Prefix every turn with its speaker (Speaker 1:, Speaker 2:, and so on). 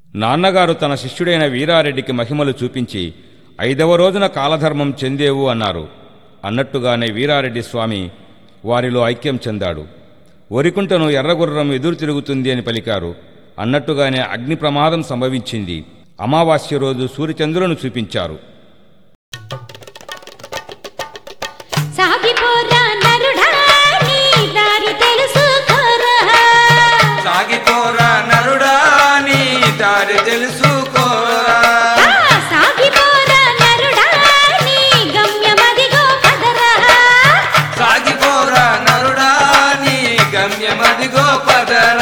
Speaker 1: నాన్నగారు తన శిష్యుడైన వీరారెడ్డికి మహిమలు చూపించి 5వ రోజున కాలధర్మం చెందేవు అన్నారు. అన్నట్టుగానే వీరారెడ్డి స్వామి వారిలో ఐక్యం చెందాడు. ఒరికుంటను ఎర్రగుర్రం ఎదురు తిరుగుతుంది అని పలికారు. అన్నట్టుగానే అగ్ని ప్రమాదం సంభవించింది. అమావాస్య రోజు సూర్యచంద్రులను చూపించారు.
Speaker 2: సాగిపోరా నరుడా నీ దారి తెలుసుకోరా,
Speaker 3: సాగిపోరా నరుడా నీ దారి తెలుసుకోరా,
Speaker 2: సాగిపోరా నరుడా నీ గమ్యమదిగో పదరా,
Speaker 3: సాగిపోరా నరుడా నీ గమ్యమదిగో పదరా.